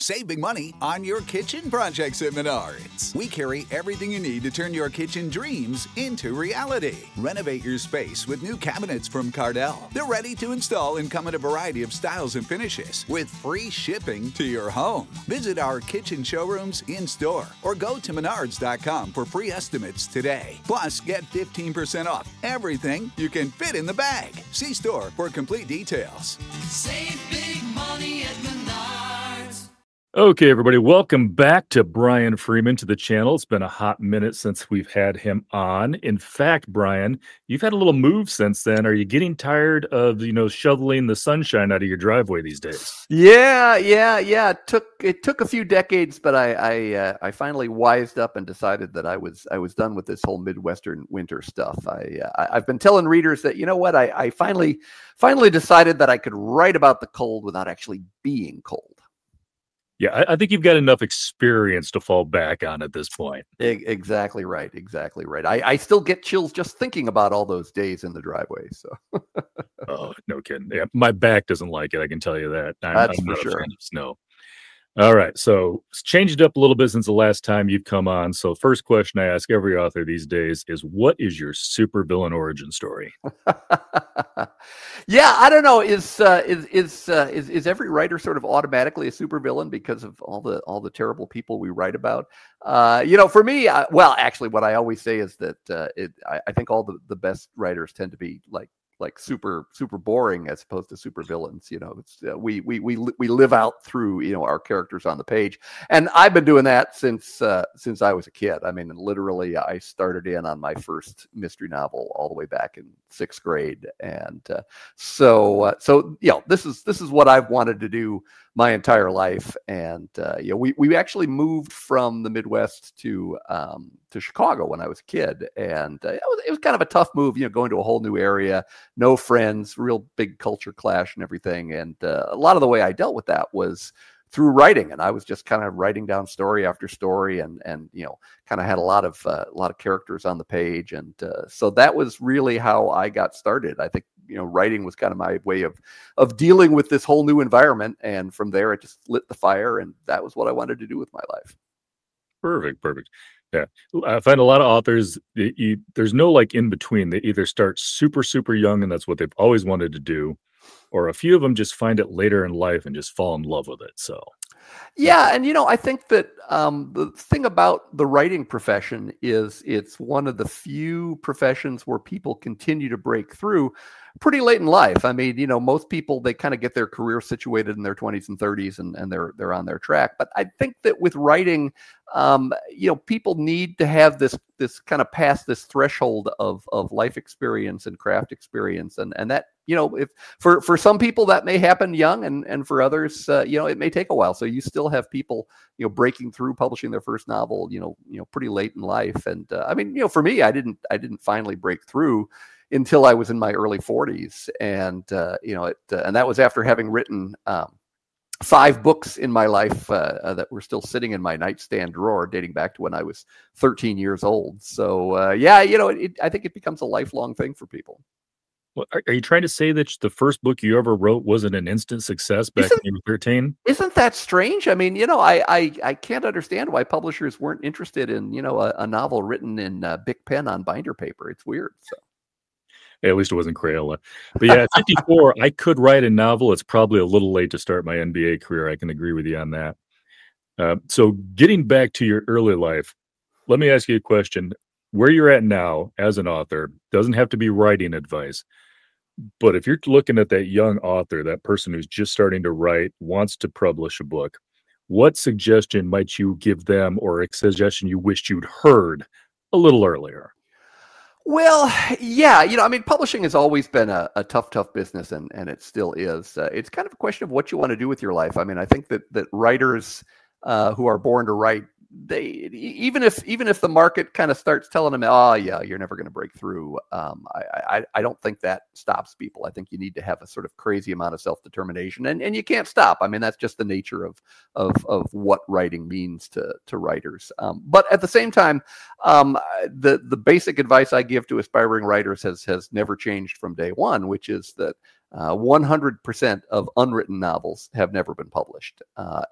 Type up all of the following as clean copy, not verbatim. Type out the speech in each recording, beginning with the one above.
Save big money on your kitchen projects at Menards. We carry everything you need to turn your kitchen dreams into reality. Renovate your space with new cabinets from Cardell. They're ready to install and come in a variety of styles and finishes with free shipping to your home. Visit our kitchen showrooms in-store or go to menards.com for free estimates today. Plus, get 15% off everything you can fit in the bag. See store for complete details. Save big money at Menards. Okay, everybody, welcome back to Brian Freeman to the channel. It's been a hot minute since we've had him on. In fact, Brian, you've had a little move since then. Are you getting tired of, shoveling the sunshine out of your driveway these days? Yeah. It took a few decades, but I finally wised up and decided that I was done with this whole Midwestern winter stuff. I've been telling readers that, I finally decided that I could write about the cold without actually being cold. Yeah, I think you've got enough experience to fall back on at this point. Exactly right. I still get chills just thinking about all those days in the driveway. So. Oh, no kidding. Yeah, my back doesn't like it. I can tell you that. That's I'm for not sure. a fan of snow. All right, so it's changed up a little bit since the last time you've come on. So first question I ask every author these days is, what is your supervillain origin story? Yeah, I don't know. Is every writer sort of automatically a supervillain because of all the terrible people we write about? For me, actually, what I always say is that I think all the best writers tend to be like super boring as opposed to super villains. It's we live out through our characters on the page, and I've been doing that since I was a kid. I mean, literally, I started in on my first mystery novel all the way back in 6th grade, and so this is what I've wanted to do my entire life. And we actually moved from the Midwest to Chicago when I was a kid, and it was kind of a tough move, going to a whole new area, no friends, real big culture clash and everything. And a lot of the way I dealt with that was through writing, and I was just kind of writing down story after story, and kind of had a lot of characters on the page, and so that was really how I got started. I think writing was kind of my way of dealing with this whole new environment, and from there it just lit the fire, and that was what I wanted to do with my life. Perfect. Yeah, I find a lot of authors, there's no in between. They either start super, super young, and that's what they've always wanted to do, or a few of them just find it later in life and just fall in love with it. So, yeah, and I think that the thing about the writing profession is it's one of the few professions where people continue to break through pretty late in life. I mean, most people, they kind of get their career situated in their 20s and 30s, and they're on their track. But I think that with writing, people need to have this kind of pass this threshold of life experience and craft experience, and that if for some people that may happen young, and for others, it may take a while. So you still have people breaking through, publishing their first novel, pretty late in life. And I mean, for me, I didn't finally break through until I was in my early 40s, and and that was after having written 5 books in my life that were still sitting in my nightstand drawer, dating back to when I was 13 years old. So I think it becomes a lifelong thing for people. Well, are you trying to say that the first book you ever wrote wasn't an instant success back when you were 13? Isn't that strange? I mean, I can't understand why publishers weren't interested in a novel written in Bic pen on binder paper. It's weird. So. At least it wasn't Crayola. But yeah, at 54, I could write a novel. It's probably a little late to start my NBA career. I can agree with you on that. So getting back to your early life, let me ask you a question. Where you're at now as an author doesn't have to be writing advice. But if you're looking at that young author, that person who's just starting to write, wants to publish a book, what suggestion might you give them, or a suggestion you wished you'd heard a little earlier? Well, yeah, I mean, publishing has always been a tough business, and it still is. It's kind of a question of what you want to do with your life. I mean, I think that writers who are born to write, they even if the market kind of starts telling them, oh yeah, you're never going to break through, I don't think that stops people. I think you need to have a sort of crazy amount of self-determination, and you can't stop. I mean, that's just the nature of what writing means to writers. But at the same time, the basic advice I give to aspiring writers has never changed from day one, which is that 100% of unwritten novels have never been published.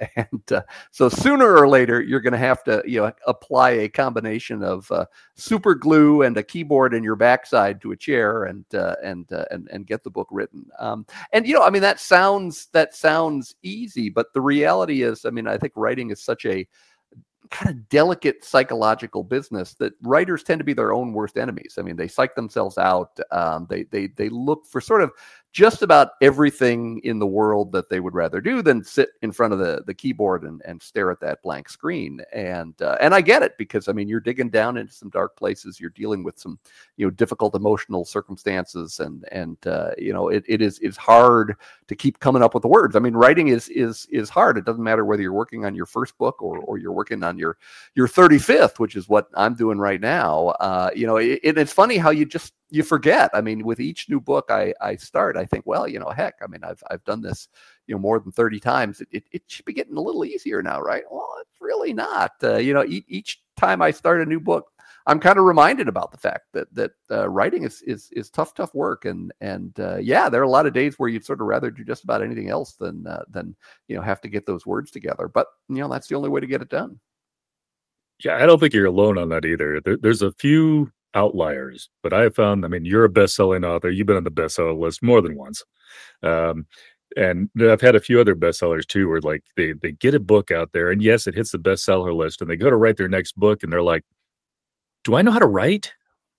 So sooner or later, you're going to have to, apply a combination of super glue and a keyboard in your backside to a chair and get the book written. That sounds easy, but the reality is, I think writing is such a kind of delicate psychological business that writers tend to be their own worst enemies. They psych themselves out. They look for sort of just about everything in the world that they would rather do than sit in front of the keyboard and stare at that blank screen. And I get it, because you're digging down into some dark places. You're dealing with some difficult emotional circumstances, and it is hard to keep coming up with the words. Writing is hard. It doesn't matter whether you're working on your first book or you're working on your 35th, which is what I'm doing right now. It's funny how you forget. With each new book I start, I think, well, heck, I've done this, more than 30 times. It should be getting a little easier now, right? Well, it's really not. Each time I start a new book, I'm kind of reminded about the fact that writing is tough work. And there are a lot of days where you'd sort of rather do just about anything else than have to get those words together. But, that's the only way to get it done. Yeah, I don't think you're alone on that either. There's a few outliers, but I have found, you're a best-selling author. You've been on the bestseller list more than once. And I've had a few other bestsellers too, where like they get a book out there, and yes, it hits the bestseller list, and they go to write their next book, and they're like, do I know how to write?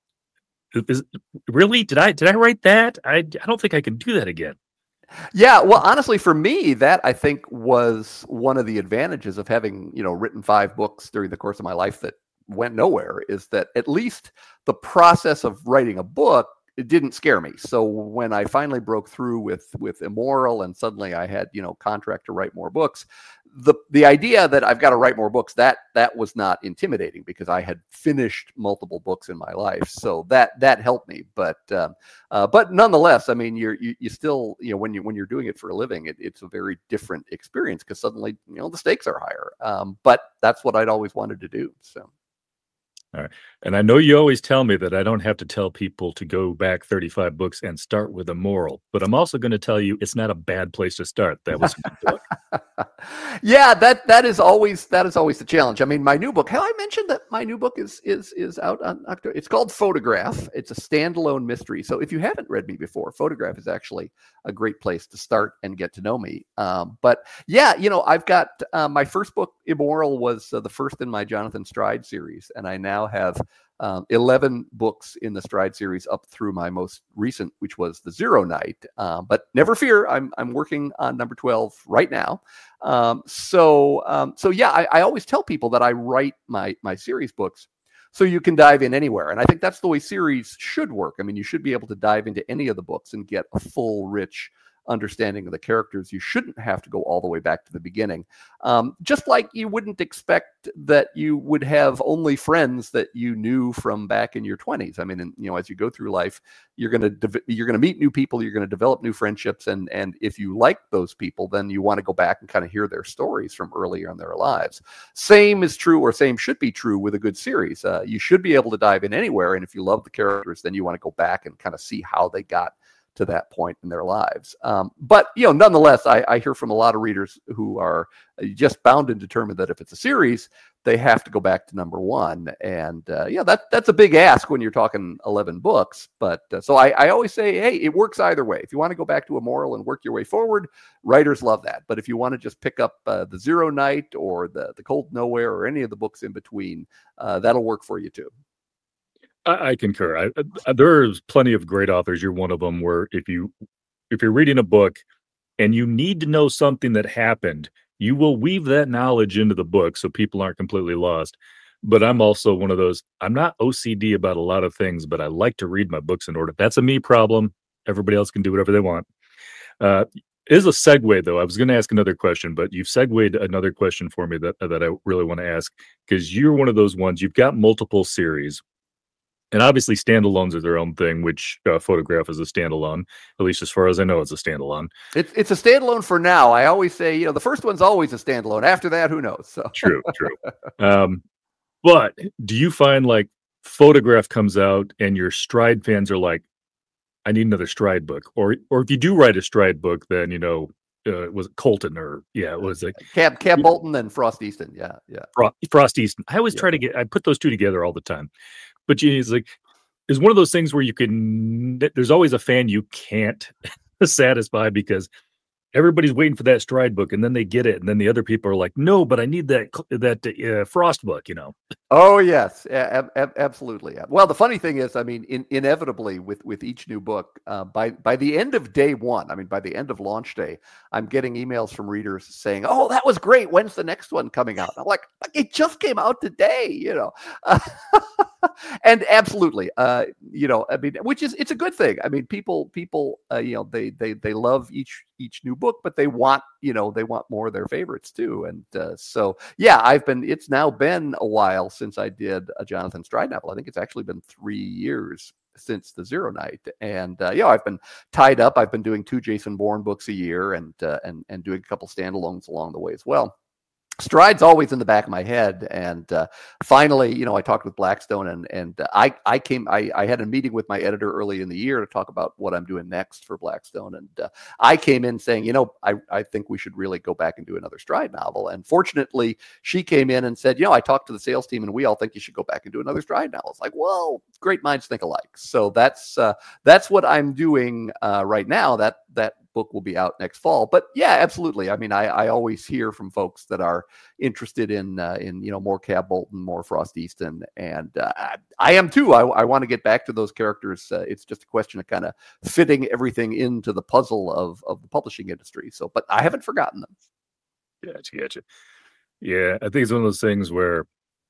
Really? Did I write that? I don't think I can do that again. Yeah, well, honestly, for me, that I think was one of the advantages of having, written 5 books during the course of my life that went nowhere, is that at least the process of writing a book, it didn't scare me. So when I finally broke through with Immoral, and suddenly I had, contract to write more books, the idea that I've got to write more books, that was not intimidating, because I had finished multiple books in my life. So that helped me. But nonetheless, you still, when you're doing it for a living, it's a very different experience, because suddenly, the stakes are higher. But that's what I'd always wanted to do. So. All right. And I know you always tell me that I don't have to tell people to go back 35 books and start with Immoral, but I'm also going to tell you it's not a bad place to start. That was a good book. Yeah, that is always the challenge. My new book, have I mentioned that my new book is out on October? It's called Photograph. It's a standalone mystery. So if you haven't read me before, Photograph is actually a great place to start and get to know me. But yeah, I've got my first book, Immoral, was the first in my Jonathan Stride series, and I now have 11 books in the Stride series up through my most recent, which was The Zero Night. But never fear, I'm working on number 12 right now. So I always tell people that I write my series books so you can dive in anywhere. And I think that's the way series should work. You should be able to dive into any of the books and get a full, rich understanding of the characters. You shouldn't have to go all the way back to the beginning. Just like you wouldn't expect that you would have only friends that you knew from back in your 20s. As you go through life, you're going to meet new people, you're going to develop new friendships, and if you like those people, then you want to go back and kind of hear their stories from earlier in their lives. Same should be true with a good series. You should be able to dive in anywhere, and if you love the characters, then you want to go back and kind of see how they got to that point in their lives. But nonetheless, I hear from a lot of readers who are just bound and determined that if it's a series, they have to go back to number 1. And that's a big ask when you're talking 11 books. But so I always say, hey, it works either way. If you want to go back to Immoral and work your way forward, writers love that. But if you want to just pick up The Zero Night or the Cold Nowhere or any of the books in between, that'll work for you too. I concur. There's plenty of great authors. You're one of them, where if you're reading a book and you need to know something that happened, you will weave that knowledge into the book so people aren't completely lost. But I'm also one of those, I'm not OCD about a lot of things, but I like to read my books in order. That's a me problem. Everybody else can do whatever they want. Is a segue, though. I was going to ask another question, but you've segued another question for me that I really want to ask, because you're one of those ones, you've got multiple series. And obviously, standalones are their own thing, which Photograph is a standalone. At least as far as I know, it's a standalone. It's a standalone for now. I always say, the first one's always a standalone. After that, who knows? So. True. But do you find like Photograph comes out and your Stride fans are like, I need another Stride book, or if you do write a Stride book, then was it Colton or it was like Cab Bolton and Frost Easton. Yeah. Frost Easton. I always try to I put those two together all the time, but it's like it's one of those things where there's always a fan you can't satisfy because everybody's waiting for that Stride book, and then they get it, and then the other people are like, "No, but I need that Frost book," Oh yes, absolutely. Well, the funny thing is, I mean, inevitably with each new book, by the end of day one, I mean, by the end of launch day, I'm getting emails from readers saying, "Oh, that was great. When's the next one coming out?" I'm like, "It just came out today," And absolutely, I mean, it's a good thing. I mean, people, they love each new book, but they want more of their favorites too. And so, yeah, it's now been a while since I did a Jonathan Stride novel. I think it's actually been 3 years since the Zero Night, and I've been tied up. I've been doing 2 Jason Bourne books a year, and doing a couple standalones along the way as well. Stride's always in the back of my head, and finally, I talked with Blackstone, and I had a meeting with my editor early in the year to talk about what I'm doing next for Blackstone, and I came in saying, I think we should really go back and do another Stride novel, and fortunately, she came in and said, I talked to the sales team, and we all think you should go back and do another Stride novel. It's like, well, great minds think alike. So that's what I'm doing right now. That book will be out next fall. But yeah, absolutely. I mean, I always hear from folks that are interested in more Cab Bolton, more Frost Easton, and I am too. I want to get back to those characters. It's just a question of kind of fitting everything into the puzzle of the publishing industry. So, but I haven't forgotten them. Gotcha. Yeah, I think it's one of those things where,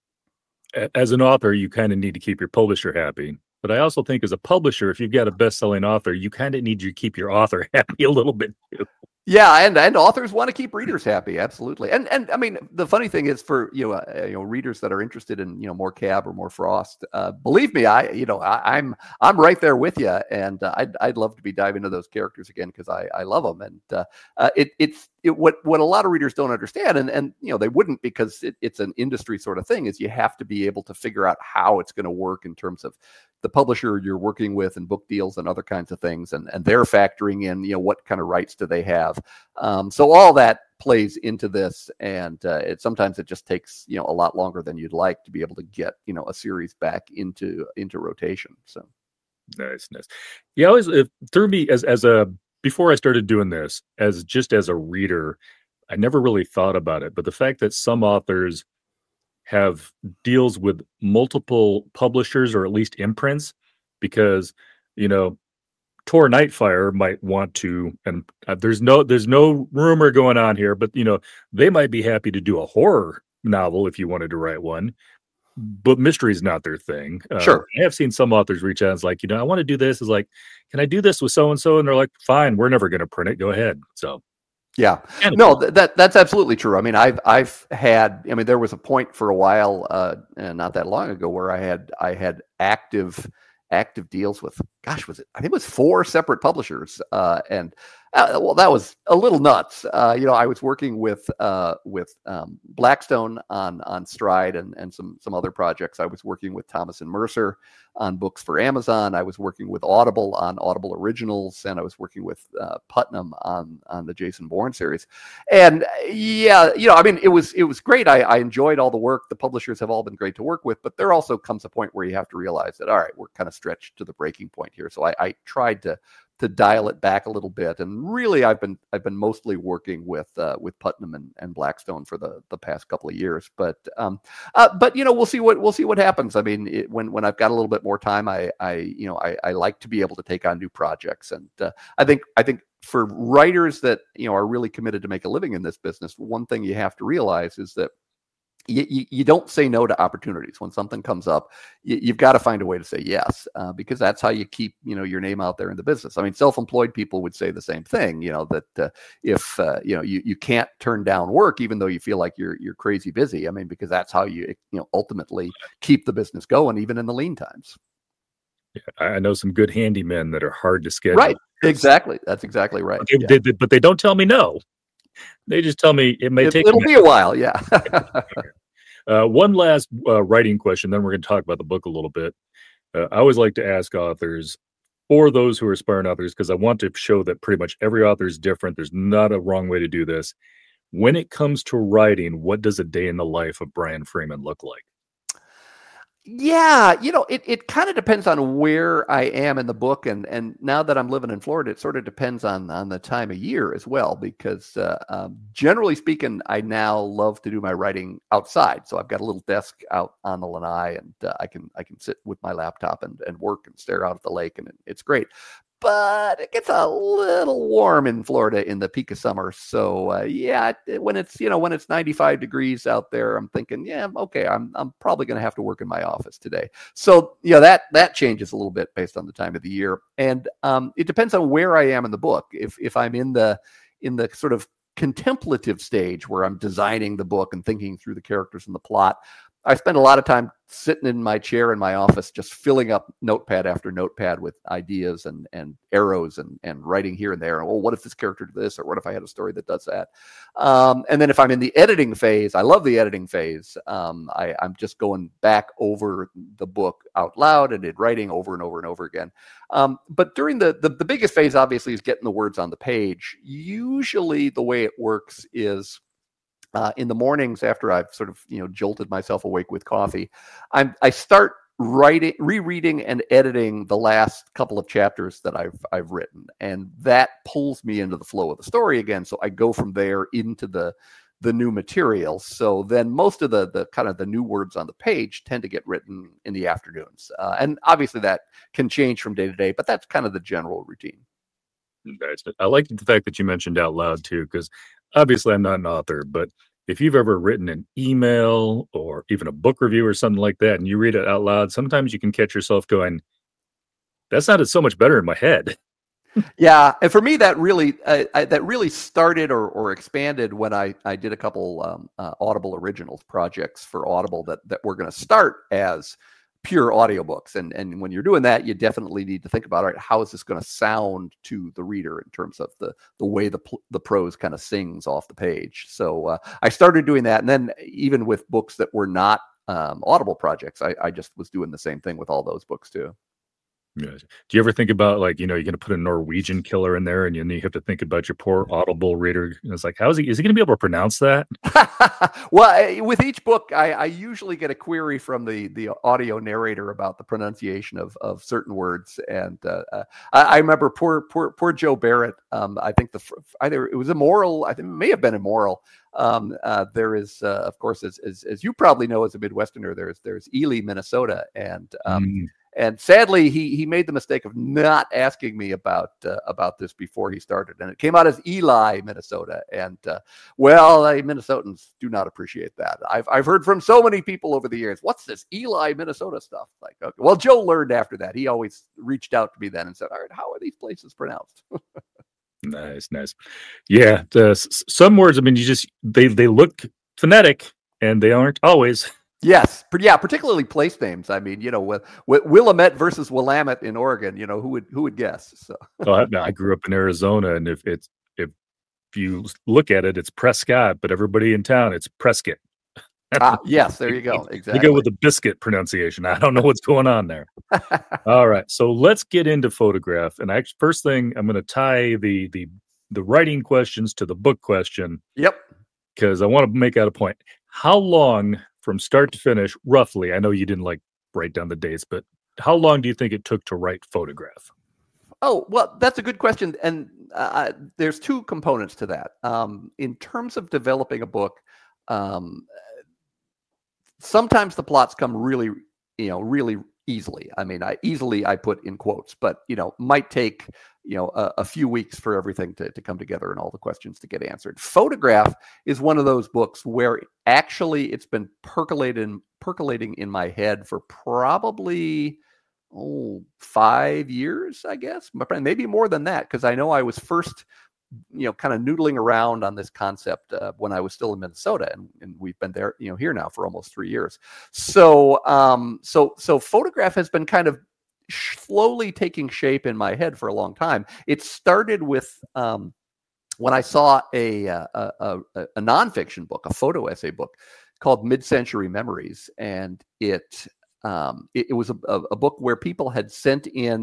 as an author, you kind of need to keep your publisher happy. But I also think as a publisher, if you've got a best-selling author, you kind of need to keep your author happy a little bit too. Yeah, and authors want to keep readers happy, absolutely. And I mean, the funny thing is for readers that are interested in more Cab or more Frost, believe me, I'm right there with you, and I'd love to be diving into those characters again because I love them, and what a lot of readers don't understand, and they wouldn't because it's an industry sort of thing, is you have to be able to figure out how it's going to work in terms of the publisher you're working with and book deals and other kinds of things, and they're factoring in what kind of rights do they have. So all that plays into this, and sometimes it just takes a lot longer than you'd like to be able to get a series back into rotation. So nice. Yeah, always threw me as a before I started doing this as a reader, I never really thought about it, but the fact that some authors have deals with multiple publishers or at least imprints, because Tor Nightfire might want to, and there's no rumor going on here, but they might be happy to do a horror novel if you wanted to write one, but mystery is not their thing. Sure. I have seen some authors reach out and it's like, I want to do this. Is like, can I do this with so and so? And they're like, fine, we're never going to print it. Go ahead. So. Yeah, no, that's absolutely true. I mean, I've had, there was a point for a while, not that long ago, where I had active deals with, I think it was 4 separate publishers, and well, that was a little nuts. I was working with Blackstone on Stride and some other projects. I was working with Thomas and Mercer on books for Amazon. I was working with Audible on Audible Originals, and I was working with Putnam on the Jason Bourne series. And yeah, it was great. I enjoyed all the work. The publishers have all been great to work with, but there also comes a point where you have to realize that, all right, we're kind of stretched to the breaking point here. So I tried to dial it back a little bit, and really I've been mostly working with Putnam and Blackstone for the past couple of years, but we'll see what happens. I mean, when I've got a little bit more time, I like to be able to take on new projects, and I think for writers that are really committed to make a living in this business, one thing you have to realize is that you don't say no to opportunities. When something comes up, you've got to find a way to say yes, because that's how you keep, your name out there in the business. I mean, self-employed people would say the same thing, that if, you can't turn down work, even though you feel like you're crazy busy. I mean, because that's how you ultimately keep the business going, even in the lean times. Yeah, I know some good handymen that are hard to schedule. Right. Exactly. That's exactly right. But they don't tell me no. They just tell me it'll be a while. Yeah. One last writing question, then we're going to talk about the book a little bit. I always like to ask authors, for those who are aspiring authors, because I want to show that pretty much every author is different. There's not a wrong way to do this. When it comes to writing, what does a day in the life of Brian Freeman look like? Yeah, it kind of depends on where I am in the book, and now that I'm living in Florida, it sort of depends on the time of year as well. Because generally speaking, I now love to do my writing outside. So I've got a little desk out on the lanai, and I can sit with my laptop and work and stare out at the lake, and it's great. But it gets a little warm in Florida in the peak of summer. So yeah, when it's 95 degrees out there, I'm thinking, yeah, okay, I'm probably going to have to work in my office today. So that changes a little bit based on the time of the year, and it depends on where I am in the book. If I'm in the sort of contemplative stage where I'm designing the book and thinking through the characters and the plot, I spend a lot of time sitting in my chair in my office, just filling up notepad after notepad with ideas and arrows and writing here and there. Well, what if this character did this? Or what if I had a story that does that? And then if I'm in the editing phase, I love the editing phase. I'm just going back over the book out loud and writing over and over and over again. But during the biggest phase, obviously, is getting the words on the page. Usually the way it works is, in the mornings after I've sort of jolted myself awake with coffee, I start rereading and editing the last couple of chapters that I've written, and that pulls me into the flow of the story again. So I go from there into the new material. So then most of the kind of the new words on the page tend to get written in the afternoons, and obviously that can change from day to day, but that's kind of the general routine. I like the fact that you mentioned out loud too, because obviously I'm not an author, but if you've ever written an email or even a book review or something like that, and you read it out loud, sometimes you can catch yourself going, that sounded so much better in my head. Yeah. And for me, that really started or expanded when I did a couple Audible Originals projects for Audible that were going to start as pure audiobooks. And when you're doing that, you definitely need to think about, all right, how is this going to sound to the reader in terms of the way the prose kind of sings off the page. So I started doing that. And then even with books that were not Audible projects, I just was doing the same thing with all those books too. Yeah. Do you ever think about, like, you're going to put a Norwegian killer in there and you have to think about your poor Audible reader? And it's like, is he going to be able to pronounce that? Well, with each book, I usually get a query from the audio narrator about the pronunciation of certain words. And I remember poor Joe Barrett. I think either it was Immoral. I think it may have been Immoral. There is, of course, as you probably know, as a Midwesterner, there's Ely, Minnesota, and sadly, he made the mistake of not asking me about this before he started, and it came out as Eli, Minnesota. And Minnesotans do not appreciate that. I've heard from so many people over the years, "What's this Eli, Minnesota stuff?" Like, okay. Well, Joe learned after that. He always reached out to me then and said, "All right, how are these places pronounced?" Nice. Yeah, some words. I mean, they look phonetic, and they aren't always. Yes, particularly place names. I mean, with Willamette versus Willamette in Oregon, who would guess? So. I grew up in Arizona, and if you look at it, it's Prescott, but everybody in town, it's Prescott. Yes, there you go. Exactly. You go with the biscuit pronunciation. I don't know what's going on there. All right, so let's get into Photograph. And first thing, I'm going to tie the writing questions to the book question. Yep. Because I want to make out a point. How long, from start to finish, roughly, I know you didn't write down the dates, but how long do you think it took to write Photograph? Oh, well, that's a good question. And there's two components to that. In terms of developing a book, sometimes the plots come really easily. I mean, I put in quotes, but, might take, a few weeks for everything to come together and all the questions to get answered. Photograph is one of those books where actually it's been percolating in my head for probably 5 years, I guess, maybe more than that. Because I know I was first, kind of noodling around on this concept when I was still in Minnesota, and we've been there, here now for almost 3 years. So Photograph has been kind of slowly taking shape in my head for a long time. It started with when I saw a nonfiction book, a photo essay book called Mid-Century Memories, and it was a book where people had sent in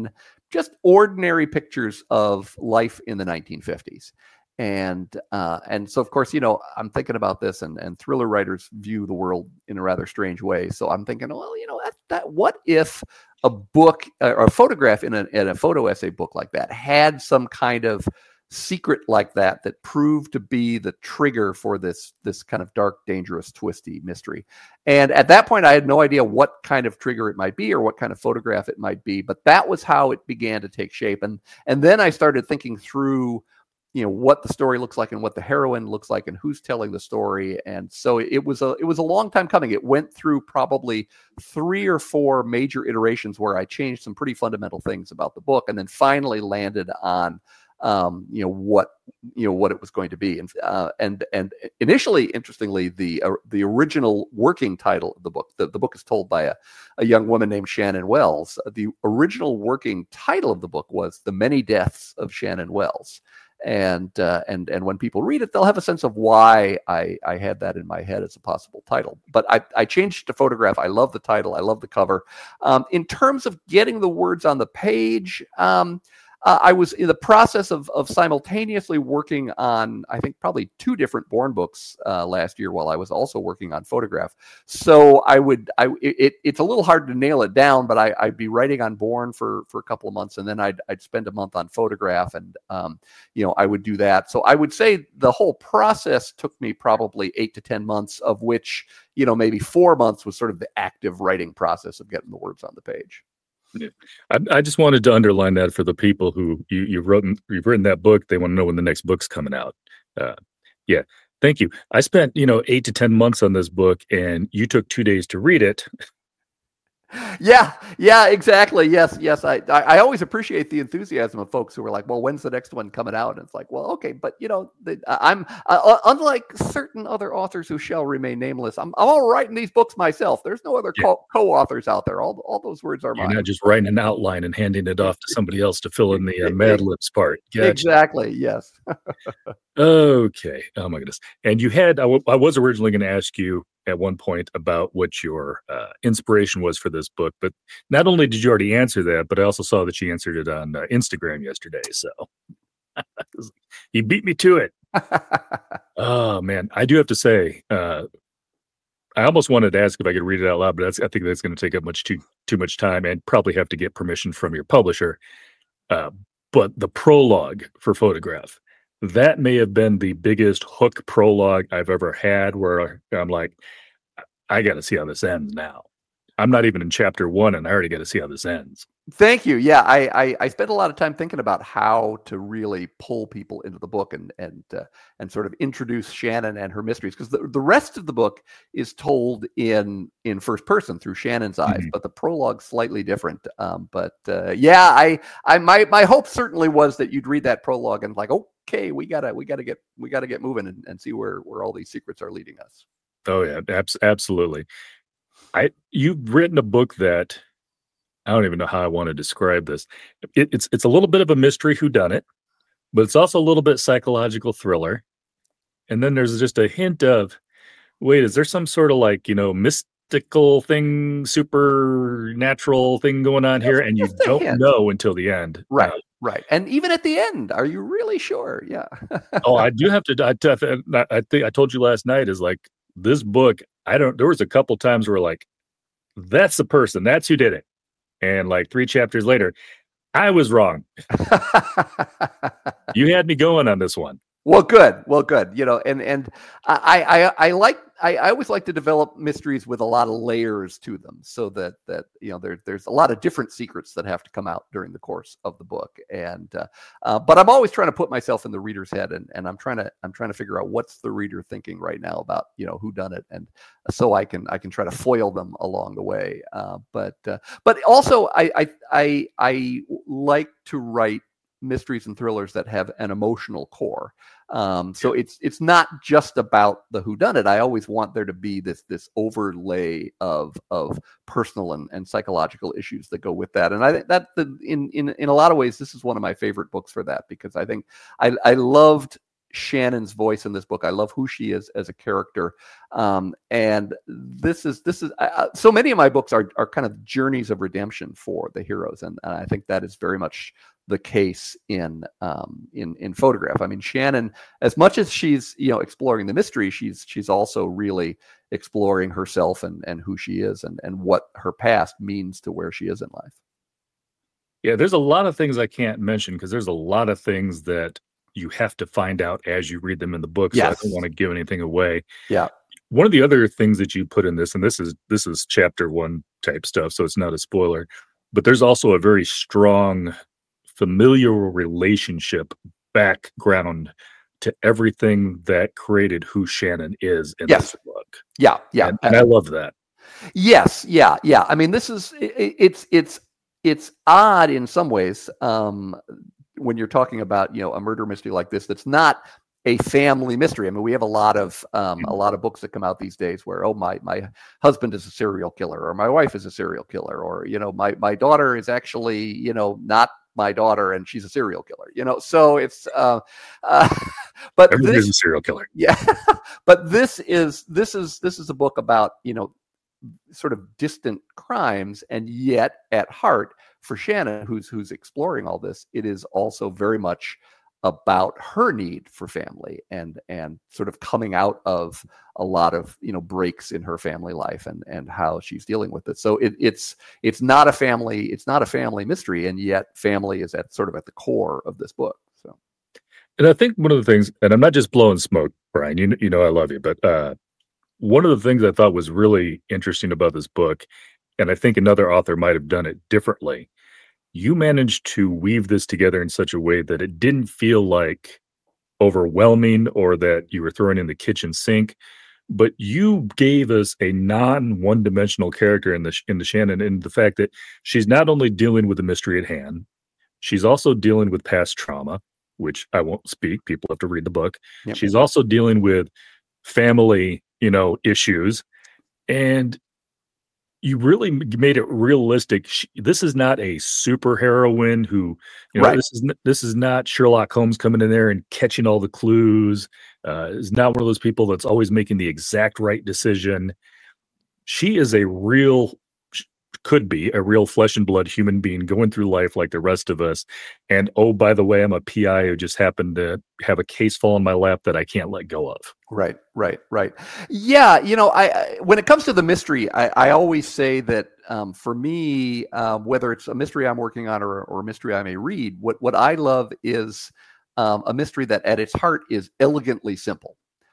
just ordinary pictures of life in the 1950s. And so, of course, I'm thinking about this, and thriller writers view the world in a rather strange way. So I'm thinking, well, that what if a book or a photograph in a photo essay book like that had some kind of secret like that proved to be the trigger for this kind of dark, dangerous, twisty mystery. And at that point, I had no idea what kind of trigger it might be or what kind of photograph it might be. But that was how it began to take shape. And then I started thinking through, what the story looks like and what the heroine looks like and who's telling the story. And so it was a long time coming. It went through probably 3 or 4 major iterations where I changed some pretty fundamental things about the book, and then finally landed on what it was going to be. And initially, interestingly, the original working title of the book, the book is told by a young woman named Shannon Wells. The original working title of the book was The Many Deaths of Shannon Wells. And when people read it, they'll have a sense of why I had that in my head as a possible title. But I changed it to photograph. I love the title. I love the cover. In terms of getting the words on the page, I was in the process of simultaneously working on, I think, probably 2 different Bourne books last year while I was also working on photograph. So it's a little hard to nail it down, but I'd be writing on Bourne for a couple of months, and then I'd spend a month on photograph, and I would do that. So I would say the whole process took me probably 8 to 10 months, of which maybe 4 months was sort of the active writing process of getting the words on the page. Yeah. I just wanted to underline that for the people who you've written that book. They want to know when the next book's coming out. Yeah, thank you. I spent 8 to 10 months on this book, and you took 2 days to read it. Yeah, exactly. Yes. I always appreciate the enthusiasm of folks who are like, well, when's the next one coming out? And it's like, well, okay, but I'm unlike certain other authors who shall remain nameless. I'm all writing these books myself. There's no other co-authors out there. All those words are mine. You're not just writing an outline and handing it off to somebody else to fill in the Mad Libs part. Gotcha. Exactly. Yes. Okay. Oh my goodness. And you had, I was originally going to ask you at one point about what your inspiration was for this book, but not only did you already answer that, but I also saw that you answered it on Instagram yesterday. So he beat me to it. Oh man. I do have to say, I almost wanted to ask if I could read it out loud, but I think that's going to take up too much time and probably have to get permission from your publisher. But the prologue for Photograph, that may have been the biggest hook prologue I've ever had, where I'm like, I got to see how this ends now. I'm not even in chapter 1, and I already got to see how this ends. Thank you. Yeah, I spent a lot of time thinking about how to really pull people into the book and sort of introduce Shannon and her mysteries, because the rest of the book is told in first person through Shannon's eyes, but the prologue's slightly different. My hope certainly was that you'd read that prologue and like, okay, we gotta get moving and see where all these secrets are leading us. Oh yeah, absolutely. You've written a book that I don't even know how I want to describe this. It's a little bit of a mystery whodunit, but it's also a little bit psychological thriller. And then there's just a hint of, wait, is there some sort of mystical thing, supernatural thing going on here? And you don't know until the end. Right. Right. And even at the end, are you really sure? Yeah. I do have to, I think I told you last night is like this book, there was a couple times where like, that's the person, that's who did it. And like 3 chapters later, I was wrong. You had me going on this one. Well, good. And I always like to develop mysteries with a lot of layers to them, so that there's a lot of different secrets that have to come out during the course of the book. And but I'm always trying to put myself in the reader's head, and I'm trying to figure out what's the reader thinking right now about who done it, and so I can try to foil them along the way. But also I like to write mysteries and thrillers that have an emotional core. So it's not just about the whodunit. I always want there to be this overlay of personal and psychological issues that go with that. And I think that in a lot of ways, this is one of my favorite books for that, because I think I loved Shannon's voice in this book. I love who she is as a character. And this is so many of my books are kind of journeys of redemption for the heroes. And I think that is very much the case in Photograph. I mean, Shannon, as much as she's, exploring the mystery, she's also really exploring herself and who she is and what her past means to where she is in life. Yeah, there's a lot of things I can't mention because there's a lot of things that you have to find out as you read them in the book. So Yes. I don't want to give anything away. Yeah. One of the other things that you put in this, and this is chapter 1 type stuff, so it's not a spoiler, but there's also a very strong familial relationship background to everything that created who Shannon is in Yes. this book. Yeah. And I love that. Yes. Yeah. I mean, this is it's odd in some ways when you're talking about a murder mystery like this. That's not a family mystery. I mean, we have a lot of books that come out these days where my husband is a serial killer, or my wife is a serial killer, or my daughter is actually not my daughter and she's a serial killer. So it's but Everybody's a serial killer. Yeah, but this is a book about sort of distant crimes, and yet at heart, for Shannon, who's exploring all this, it is also very much about her need for family and sort of coming out of a lot of breaks in her family life and how she's dealing with it. So it's not a family mystery, and yet family is at the core of this book. So, and I think one of the things, and I'm not just blowing smoke, Brian, you know I love you, but one of the things I thought was really interesting about this book, and I think another author might have done it differently, you managed to weave this together in such a way that it didn't feel like overwhelming or that you were throwing in the kitchen sink, but you gave us a non-one-dimensional character in the Shannon, and the fact that she's not only dealing with the mystery at hand, she's also dealing with past trauma, which I won't speak. People have to read the book. Yep. She's also dealing with family issues, and you really made it realistic. This is not a super heroine who, right. This is not Sherlock Holmes coming in there and catching all the clues. Is not one of those people that's always making the exact right decision. She is could be a real flesh and blood human being going through life like the rest of us. And oh, by the way, I'm a PI who just happened to have a case fall in my lap that I can't let go of. Right. Yeah. When it comes to the mystery, I always say that for me, whether it's a mystery I'm working on or a mystery I may read, what I love is a mystery that at its heart is elegantly simple.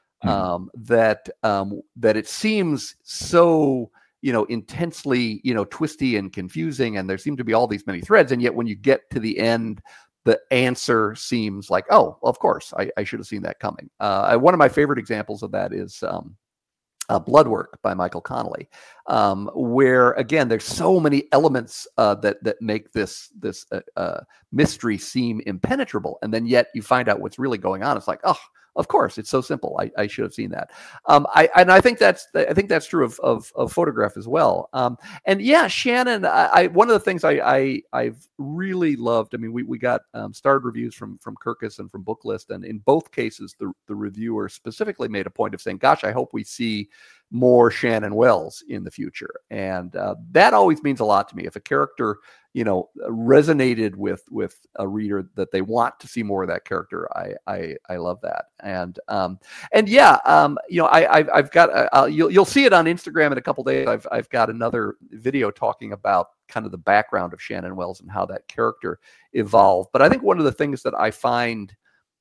That it seems so intensely twisty and confusing, and there seem to be all these many threads, and yet when you get to the end, the answer seems like, oh, of course, I should have seen that coming. One of my favorite examples of that is Blood Work by Michael Connelly, where again there's so many elements that make this mystery seem impenetrable, and then yet you find out what's really going on. It's like, oh, of course, it's so simple. I should have seen that. I think that's true of Photograph as well. And yeah, Shannon. One of the things I've really loved. I mean, we got starred reviews from Kirkus and from Booklist, and in both cases, the reviewer specifically made a point of saying, "Gosh, I hope we see more Shannon Wells in the future," and that always means a lot to me. If a character resonated with a reader that they want to see more of that character, I love that. And yeah, I've got you'll see it on Instagram in a couple days. I've got another video talking about kind of the background of Shannon Wells and how that character evolved. But I think one of the things that I find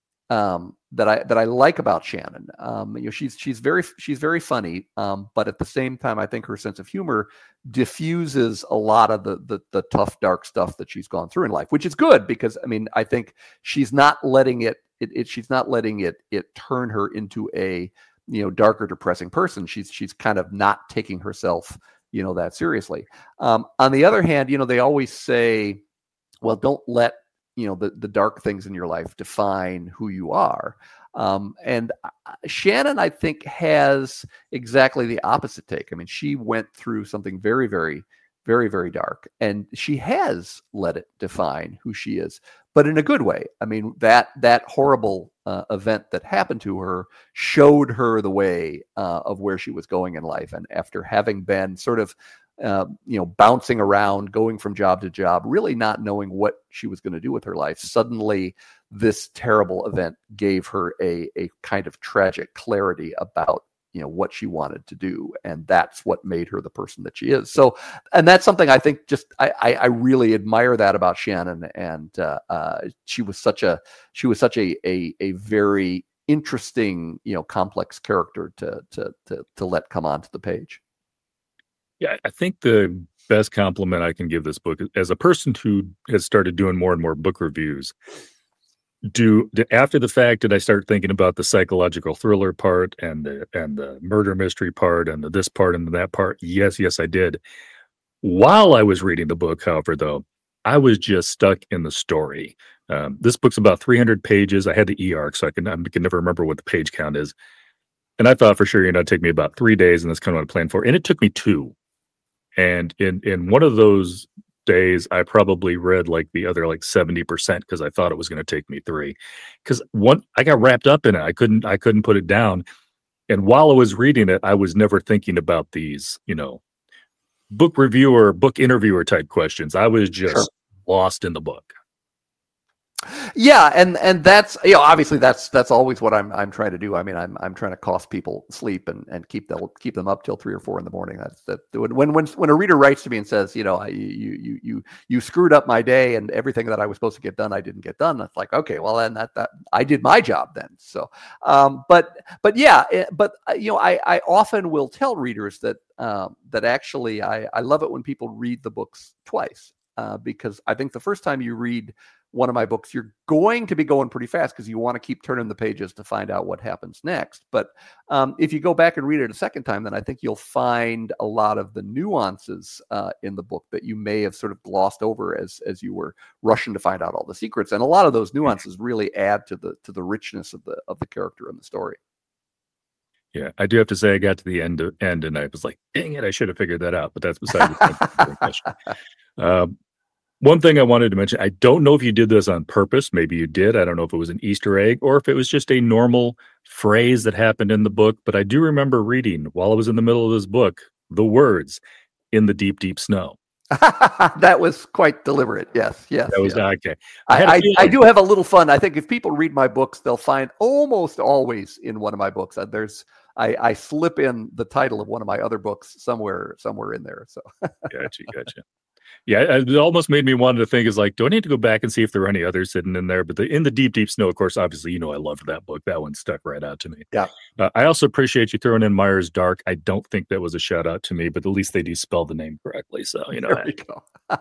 that I like about Shannon, she's very funny, but at the same time, I think her sense of humor diffuses a lot of the tough, dark stuff that she's gone through in life, which is good because I think she's not letting it turn her into a darker, depressing person. She's kind of not taking herself that seriously. On the other hand, they always say, well, don't let the dark things in your life define who you are. And Shannon, I think, has exactly the opposite take. I mean, she went through something very, very very, very dark. And she has let it define who she is, but in a good way. I mean, that horrible event that happened to her showed her the way of where she was going in life. And after having been sort of, bouncing around, going from job to job, really not knowing what she was going to do with her life, suddenly this terrible event gave her a kind of tragic clarity about what she wanted to do, and that's what made her the person that she is. So, and that's something I think I really admire that about Shannon, and she was such a very interesting, complex character to let come onto the page. Yeah, I think the best compliment I can give this book, as a person who has started doing more and more book reviews, after the fact did I start thinking about the psychological thriller part and the murder mystery part and this part and that part? Yes, I did. While I was reading the book, however, though, I was just stuck in the story. This book's about 300 pages. I had the e-arc, so I can never remember what the page count is. And I thought for sure, it'd take me about 3 days, and that's kind of what I planned for. And it took me 2. And in one of those days, I probably read like the other 70% because I thought it was going to take me 3. Because I got wrapped up in it. I couldn't put it down. And while I was reading it, I was never thinking about these, book reviewer, book interviewer type questions. I was just lost in the book. Yeah, and that's obviously that's always what I'm trying to do. I mean, I'm trying to cost people sleep and keep them up till 3 or 4 in the morning. That's when a reader writes to me and says, you screwed up my day and everything that I was supposed to get done, I didn't get done. That's like, okay, well then that I did my job then. So, but I often will tell readers that actually I love it when people read the books twice, because I think the first time you read one of my books, you're going to be going pretty fast because you want to keep turning the pages to find out what happens next. But if you go back and read it a second time, then I think you'll find a lot of the nuances in the book that you may have sort of glossed over as you were rushing to find out all the secrets. And a lot of those nuances really add to the richness of the character and the story. Yeah, I do have to say I got to the end and I was like, dang it, I should have figured that out. But that's beside the question. One thing I wanted to mention, I don't know if you did this on purpose. Maybe you did. I don't know if it was an Easter egg or if it was just a normal phrase that happened in the book. But I do remember reading while I was in the middle of this book, the words "in the deep, deep snow." That was quite deliberate. Yes. That was okay. I do have a little fun. I think if people read my books, they'll find almost always in one of my books I slip in the title of one of my other books somewhere in there. So Gotcha. Yeah, it almost made me want to think is like, do I need to go back and see if there are any others hidden in there? But in the deep, deep snow, of course, obviously, I loved that book. That one stuck right out to me. Yeah. I also appreciate you throwing in Myers Dark. I don't think that was a shout out to me, but at least they do spell the name correctly. So, There we go.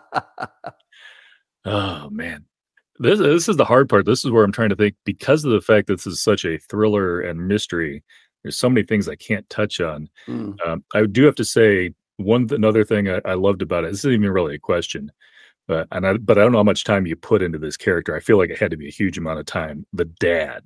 Oh, man. This is the hard part. This is where I'm trying to think, because of the fact that this is such a thriller and mystery, there's so many things I can't touch on. I do have to say, another thing I loved about it, this isn't even really a question, but I don't know how much time you put into this character. I feel like it had to be a huge amount of time. The dad,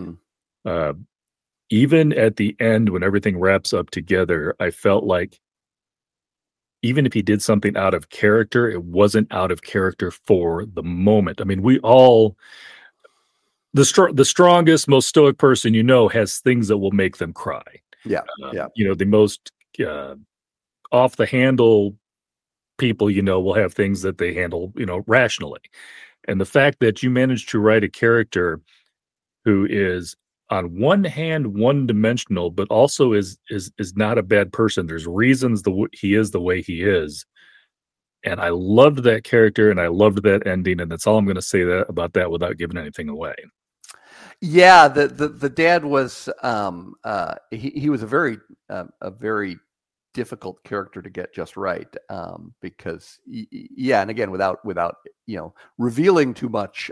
even at the end when everything wraps up together, I felt like even if he did something out of character, it wasn't out of character for the moment. I mean, we all, the strongest, most stoic person has things that will make them cry. Yeah. The most off the handle people, will have things that they handle, rationally. And the fact that you managed to write a character who is on one hand one-dimensional, but also is not a bad person. There's reasons he is the way he is. And I loved that character and I loved that ending. And that's all I'm going to say about that without giving anything away. Yeah, the dad was he was a very difficult character to get just right, because and again without revealing too much.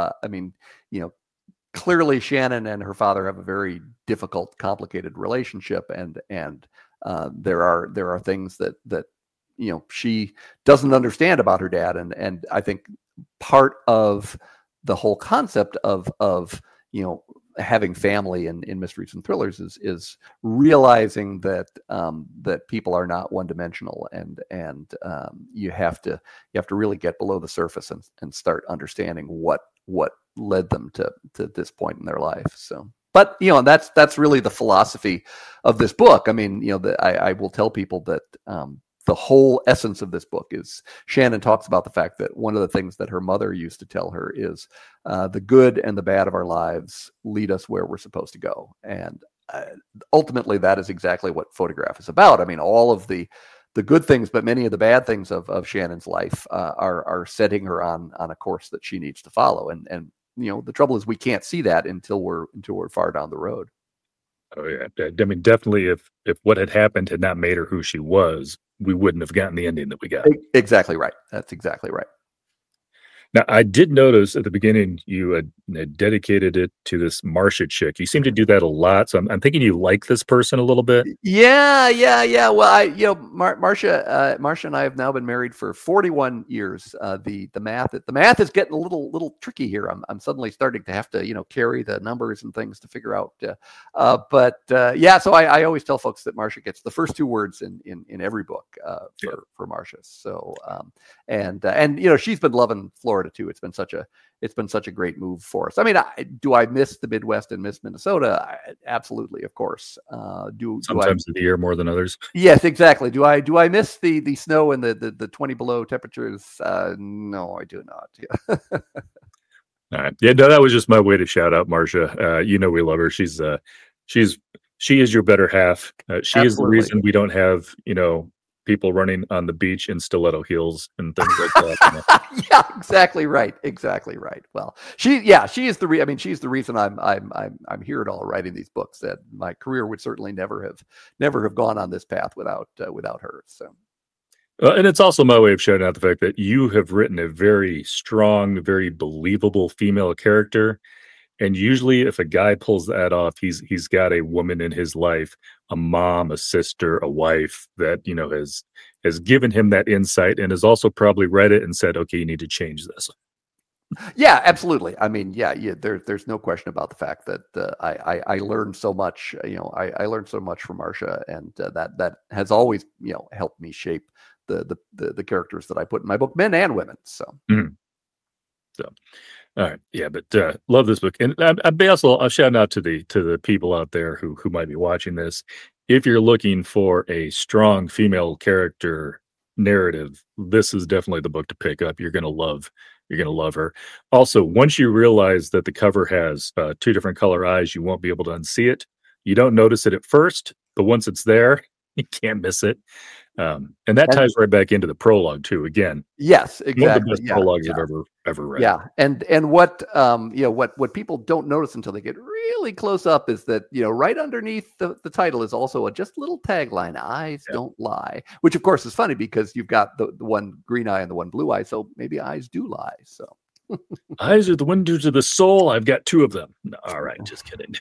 Clearly Shannon and her father have a very difficult, complicated relationship, and there are things that she doesn't understand about her dad, and I think part of the whole concept of having family in mysteries and thrillers is realizing that that people are not one dimensional, and you have to really get below the surface and start understanding what led them to this point in their life. So, but that's really the philosophy of this book. I mean, I will tell people that the whole essence of this book is Shannon talks about the fact that one of the things that her mother used to tell her is the good and the bad of our lives lead us where we're supposed to go. And ultimately, that is exactly what Photograph is about. I mean, all of the good things, but many of the bad things of Shannon's life are setting her on a course that she needs to follow. And the trouble is we can't see that until we're far down the road. Oh yeah, I mean, definitely. If what had happened had not made her who she was, we wouldn't have gotten the ending that we got. Exactly right. That's exactly right. Now, I did notice at the beginning you had dedicated it to this Marcia chick. You seem to do that a lot, so I'm thinking you like this person a little bit. Yeah. Well, Marcia and I have now been married for 41 years. The math is getting a little tricky here. I'm suddenly starting to have to carry the numbers and things to figure out. So I always tell folks that Marcia gets the first two words in every book for Marcia. So and she's been loving Florida too. It's been such a great move for us. I mean, do I miss the Midwest and miss Minnesota? Absolutely, of course. Sometimes of the year more than others. Yes, exactly. Do I miss the snow and the 20 below temperatures? No, I do not. Yeah. All right. Yeah, no, that was just my way to shout out Marcia. We love her. She is your better half. She Absolutely. Is the reason we don't have people running on the beach in stiletto heels and things like that. Yeah, exactly right. Well, she is she's the reason I'm here at all writing these books. That my career would certainly never have gone on this path without her. So. And it's also my way of shouting out the fact that you have written a very strong, very believable female character. And usually if a guy pulls that off, he's got a woman in his life, a mom, a sister, a wife that, has given him that insight and has also probably read it and said, okay, you need to change this. Yeah, absolutely. I mean, there's no question about the fact that I learned so much, I learned so much from Marcia, and that has always, helped me shape the characters that I put in my book, men and women. So. Mm-hmm. So. All right, yeah, but love this book, and I'll shout out to the people out there who might be watching this. If you're looking for a strong female character narrative, this is definitely the book to pick up. You're gonna love her. Also, once you realize that the cover has two different color eyes, you won't be able to unsee it. You don't notice it at first, but once it's there, you can't miss it. And that ties right back into the prologue too. Again, yes, exactly. One of the best prologues I've ever read. Yeah, and what what people don't notice until they get really close up is that right underneath the title is also just a little tagline: "Eyes don't lie," which of course is funny because you've got the one green eye and the one blue eye, so maybe eyes do lie. So eyes are the windows to the soul. I've got two of them. No, all right, just kidding.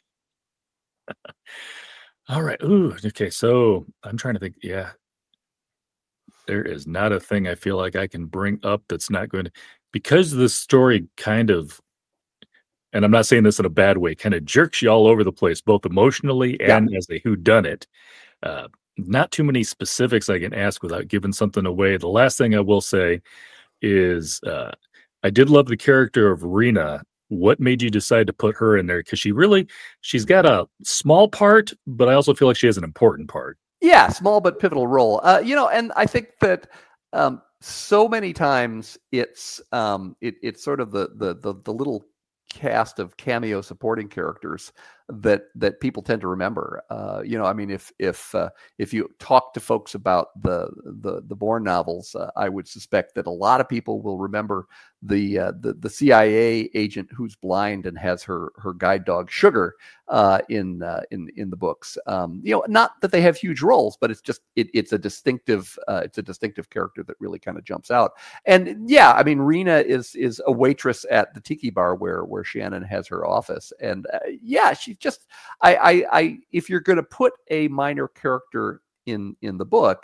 All right. Ooh, okay. So I'm trying to think. Yeah. There is not a thing I feel like I can bring up that's not going to, because this story kind of, and I'm not saying this in a bad way, kind of jerks you all over the place, both emotionally and as a whodunit. Not too many specifics I can ask without giving something away. The last thing I will say is I did love the character of Rena. What made you decide to put her in there? Because she's got a small part, but I also feel like she has an important part. Yeah, small but pivotal role. And I think that so many times it's sort of the little cast of cameo supporting characters that people tend to remember. I mean, if you talk to folks about the Bourne novels, I would suspect that a lot of people will remember the CIA agent who's blind and has her guide dog Sugar in the books. Not that they have huge roles, but it's just it's a distinctive character that really kind of jumps out. And yeah, I mean, Rena is a waitress at the Tiki Bar where Shannon has her office, and she's just I if you're going to put a minor character in the book,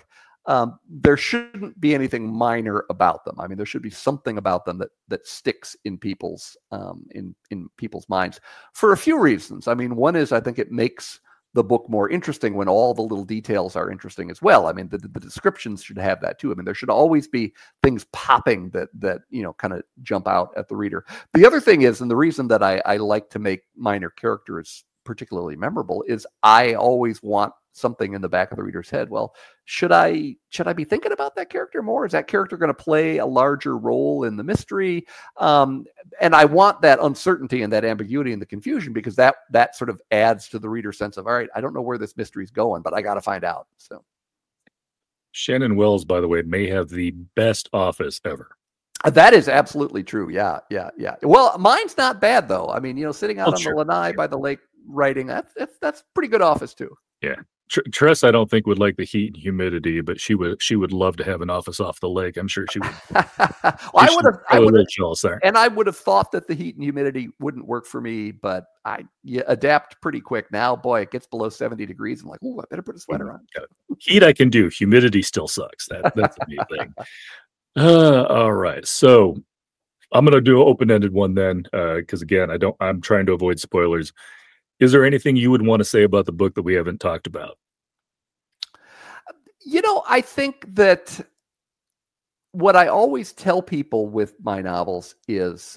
there shouldn't be anything minor about them. I mean, there should be something about them that sticks in people's minds for a few reasons. I mean, one is I think it makes the book more interesting when all the little details are interesting as well. I mean, the descriptions should have that too. I mean, there should always be things popping that kind of jump out at the reader. The other thing is, and the reason that I like to make minor characters particularly memorable, is I always want something in the back of the reader's head. Well, should I be thinking about that character more? Is that character going to play a larger role in the mystery? And I want that uncertainty and that ambiguity and the confusion, because that sort of adds to the reader's sense of, all right, I don't know where this mystery is going, but I got to find out. So Shannon Wells, by the way, may have the best office ever. That is absolutely true. Yeah. Well, mine's not bad though. I mean, sitting out on the lanai by the lake writing, that's pretty good office too. Yeah. Tress, I don't think would like the heat and humidity, but she would love to have an office off the lake. I'm sure she would. I would have thought that the heat and humidity wouldn't work for me, but you adapt pretty quick. Now, boy, it gets below 70 degrees. I'm like, oh, I better put a sweater on. Heat I can do. Humidity still sucks. That's a neat thing. All right. So I'm going to do an open-ended one then, because again, I'm trying to avoid spoilers. Is there anything you would want to say about the book that we haven't talked about? I think that what I always tell people with my novels is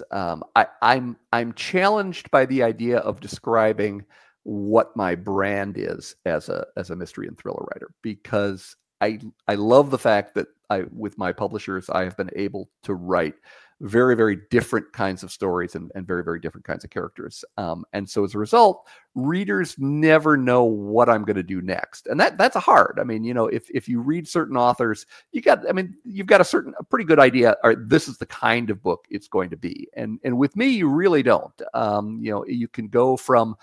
I'm challenged by the idea of describing what my brand is as a mystery and thriller writer, because I love the fact that with my publishers, I have been able to write very, very different kinds of stories and very, very different kinds of characters. And so as a result, readers never know what I'm going to do next. And that's hard. I mean, if you read certain authors, you've got a pretty good idea, or this is the kind of book it's going to be. And with me, you really don't. You can go from,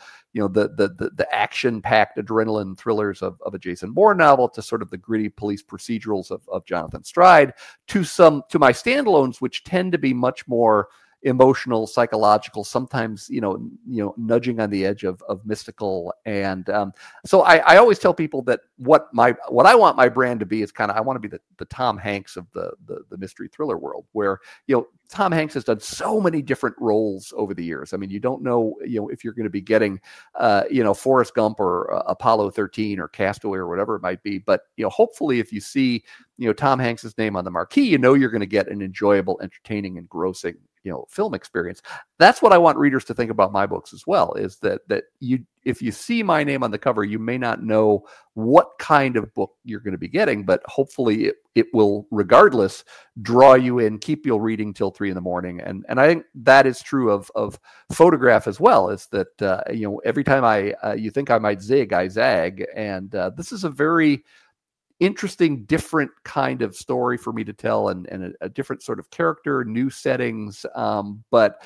the action-packed adrenaline thrillers of a Jason Bourne novel to sort of the gritty police procedurals of Jonathan Stride to my standalones, which tend to be much more emotional, psychological, sometimes nudging on the edge of mystical. And so I always tell people that what I want my brand to be is I want to be the Tom Hanks of the mystery thriller world, where Tom Hanks has done so many different roles over the years. I mean, you don't know if you're going to be getting Forrest Gump or Apollo 13 or Castaway or whatever it might be, but hopefully if you see Tom Hanks's name on the marquee, you're going to get an enjoyable, entertaining, and grossing film experience. That's what I want readers to think about my books as well, is that if you see my name on the cover, you may not know what kind of book you're going to be getting, but hopefully it will, regardless, draw you in, keep you reading till 3 a.m. And I think that is true of Photograph as well, is that every time you think I might zig, I zag. And this is a very interesting, different kind of story for me to tell, and a different sort of character, new settings. But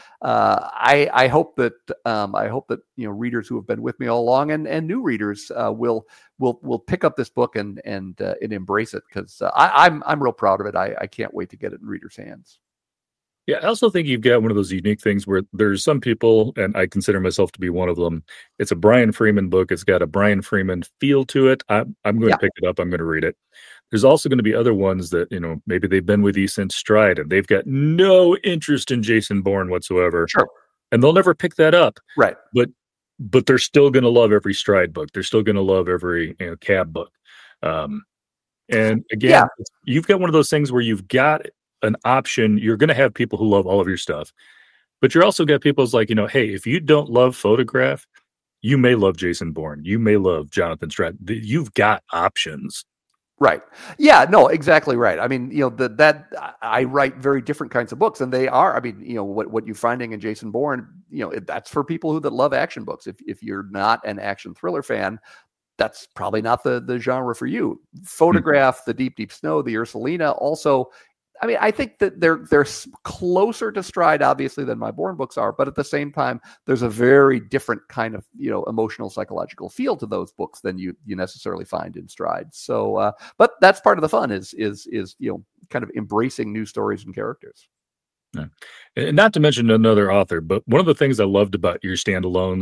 I hope that readers who have been with me all along and new readers will pick up this book and embrace it, because I'm real proud of it. I can't wait to get it in readers' hands. Yeah, I also think you've got one of those unique things where there's some people, and I consider myself to be one of them. It's a Brian Freeman book. It's got a Brian Freeman feel to it. I'm going to pick it up. I'm going to read it. There's also going to be other ones that, maybe they've been with you since Stride and they've got no interest in Jason Bourne whatsoever. Sure. And they'll never pick that up. Right. But they're still going to love every Stride book. They're still going to love every Cab book. And again, you've got one of those things where you've got an option. You're going to have people who love all of your stuff, but you're also got people who's like, hey, if you don't love Photograph, you may love Jason Bourne. You may love Jonathan Stride. You've got options. Right. Yeah, no, exactly right. I mean, that I write very different kinds of books, and they are, I mean, what you're finding in Jason Bourne, that's for people that love action books. If you're not an action thriller fan, that's probably not the genre for you. Photograph, The Deep, Deep Snow, the Ursulina also, I mean, I think that they're closer to Stride, obviously, than my Bourne books are, but at the same time, there's a very different kind of emotional, psychological feel to those books than you necessarily find in Stride. So, but that's part of the fun is kind of embracing new stories and characters. Yeah. And not to mention another author, but one of the things I loved about your standalones,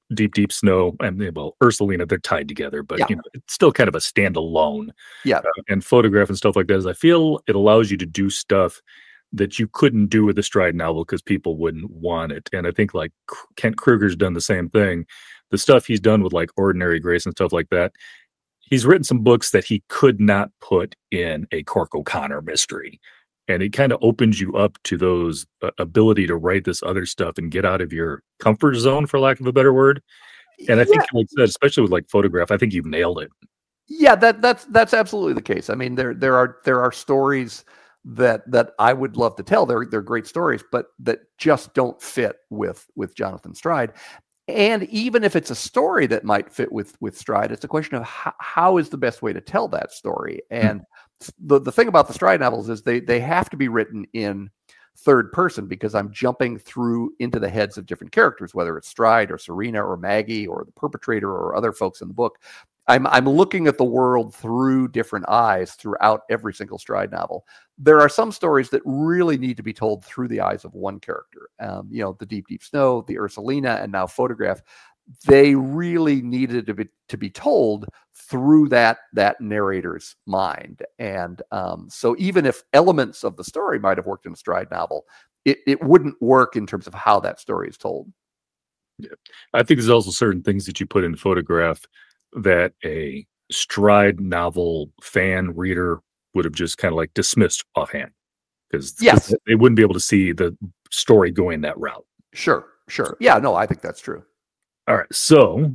Deep Deep Snow and Ursulina, they're tied together, but Yeah. it's still kind of a standalone. Yeah. And Photograph and stuff like that is I feel it allows you to do stuff that you couldn't do with a Stride novel because people wouldn't want it. And I think like Kent Kruger's done the same thing. The stuff he's done with like Ordinary Grace and stuff like that, he's written some books that he could not put in a Cork O'Connor mystery. And it kind of opens you up to those ability to write this other stuff and get out of your comfort zone, for lack of a better word. And I think, like I said, especially with like Photograph, I think you've nailed it. Yeah, that's absolutely the case. I mean, there are stories that I would love to tell. They're great stories, but that just don't fit with Jonathan Stride. And even if it's a story that might fit with Stride, it's a question of how is the best way to tell that story. And the thing about the Stride novels is they have to be written in third person because I'm jumping through into the heads of different characters, whether it's Stride or Serena or Maggie or the perpetrator or other folks in the book. I'm looking at the world through different eyes throughout every single Stride novel. There are some stories that really need to be told through the eyes of one character. The Deep Deep Snow, the Ursulina, and now Photograph. They really needed to be told through that narrator's mind. And so even if elements of the story might have worked in a Stride novel, it wouldn't work in terms of how that story is told. Yeah. I think there's also certain things that you put in Photograph that a Stride novel fan reader would have just kind of like dismissed offhand because they wouldn't be able to see the story going that route. Sure. Yeah, no, I think that's true. All right. So